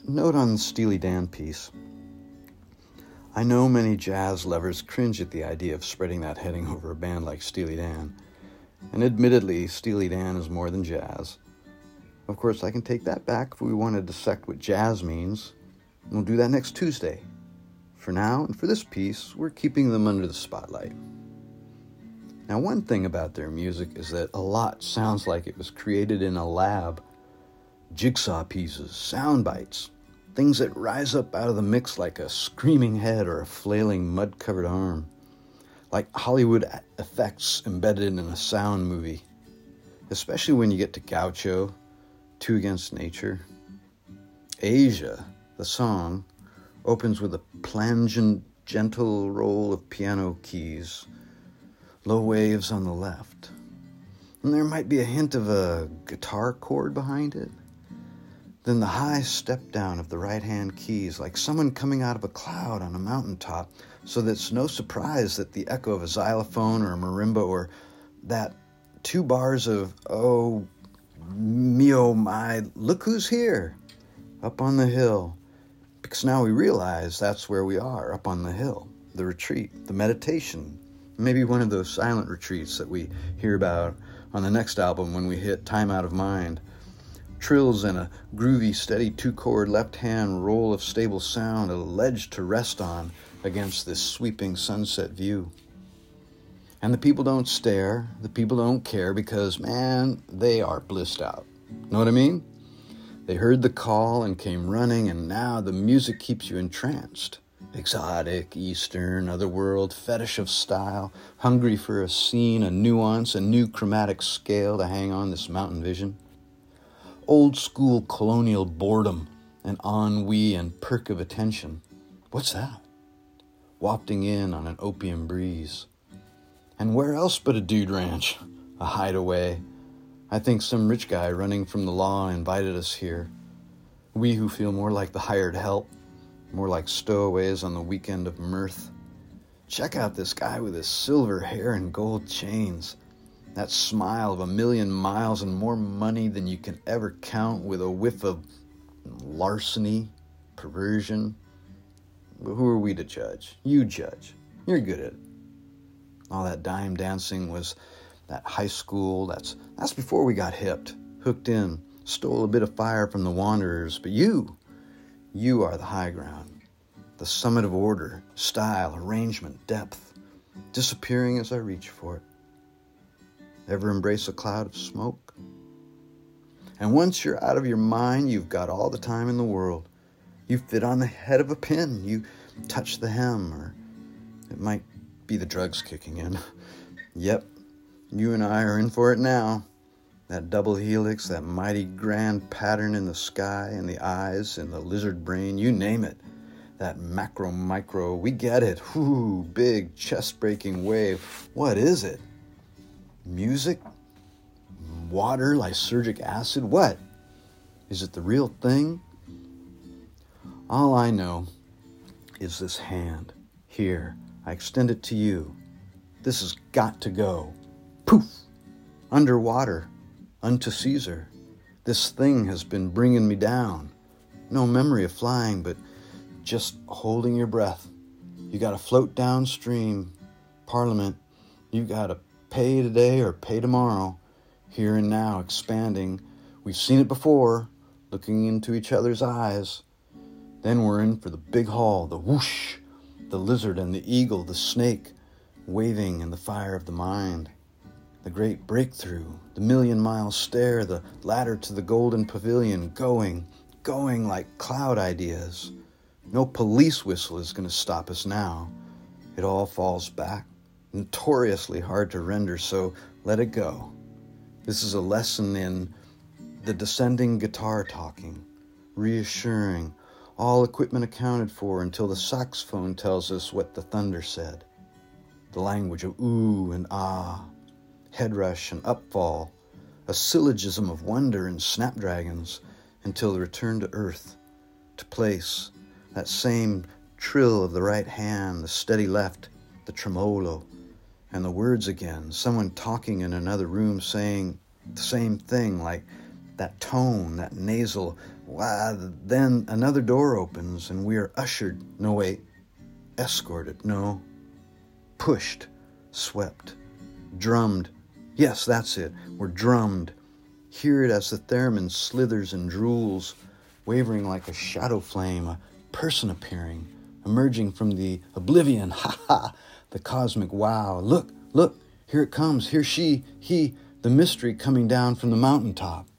Note on the Steely Dan piece. I know many jazz lovers cringe at the idea of spreading that heading over a band like Steely Dan. And admittedly, Steely Dan is more than jazz. Of course, I can take that back if we want to dissect what jazz means. We'll do that next Tuesday. For now, and for this piece, we're keeping them under the spotlight. Now, one thing about their music is that a lot sounds like it was created in a lab. Jigsaw pieces, sound bites, things that rise up out of the mix like a screaming head or a flailing mud-covered arm. Like Hollywood effects embedded in a sound movie. Especially when you get to Gaucho, Two Against Nature. Asia, the song, opens with a plangent, gentle roll of piano keys, low waves on the left. And there might be a hint of a guitar chord behind it. Then the high step down of the right-hand keys, like someone coming out of a cloud on a mountaintop, so that it's no surprise that the echo of a xylophone or a marimba or that 2 bars of, oh, me oh my, look who's here, up on the hill. Because now we realize that's where we are, up on the hill, the retreat, the meditation, maybe one of those silent retreats that we hear about on the next album when we hit Time Out of Mind. Trills and a groovy, steady 2-chord left-hand roll of stable sound, a ledge to rest on against this sweeping sunset view. And the people don't stare, the people don't care because, man, they are blissed out. Know what I mean? They heard the call and came running, and now the music keeps you entranced. Exotic, Eastern, otherworld, fetish of style, hungry for a scene, a nuance, a new chromatic scale to hang on this mountain vision. Old school colonial boredom and ennui and perk of attention. What's that? Wafting in on an opium breeze. And where else but a dude ranch? A hideaway. I think some rich guy running from the law invited us here. We who feel more like the hired help, more like stowaways on the weekend of mirth. Check out this guy with his silver hair and gold chains. That smile of 1,000,000 miles and more money than you can ever count, with a whiff of larceny, perversion. But who are we to judge? You judge. You're good at it. All that dime dancing was that high school. That's before we got hipped, hooked in, stole a bit of fire from the wanderers. But you are the high ground, the summit of order, style, arrangement, depth, disappearing as I reach for it. Ever embrace a cloud of smoke? And once you're out of your mind, you've got all the time in the world. You fit on the head of a pin. You touch the hem, or it might be the drugs kicking in. Yep, you and I are in for it now. That double helix, that mighty grand pattern in the sky, in the eyes, in the lizard brain, you name it. That macro-micro, we get it. Whoo, big chest-breaking wave. What is it? Music? Water? Lysergic acid? What? Is it the real thing? All I know is this hand. Here, I extend it to you. This has got to go. Poof! Underwater. Unto Caesar. This thing has been bringing me down. No memory of flying, but just holding your breath. You gotta float downstream. Parliament. You gotta pay today or pay tomorrow. Here and now, expanding. We've seen it before, looking into each other's eyes. Then we're in for the big haul, the whoosh, the lizard and the eagle, the snake, waving in the fire of the mind. The great breakthrough, the 1,000,000-mile stare, the ladder to the golden pavilion, going like cloud ideas. No police whistle is going to stop us now. It all falls back, notoriously hard to render, so let it go. This is a lesson in the descending guitar talking, reassuring, all equipment accounted for until the saxophone tells us what the thunder said. The language of ooh and ah, head rush and upfall, a syllogism of wonder and snapdragons until the return to earth, to place, that same trill of the right hand, the steady left, the tremolo, and the words again, someone talking in another room saying the same thing, like that tone, that nasal, Then another door opens and we are ushered, no wait, escorted, no, pushed, swept, drummed. Yes, that's it. We're drummed. Hear it as the theremin slithers and drools, wavering like a shadow flame, a person appearing, emerging from the oblivion. Ha ha! The cosmic wow. Look, look, here it comes. Here she, he, the mystery coming down from the mountaintop.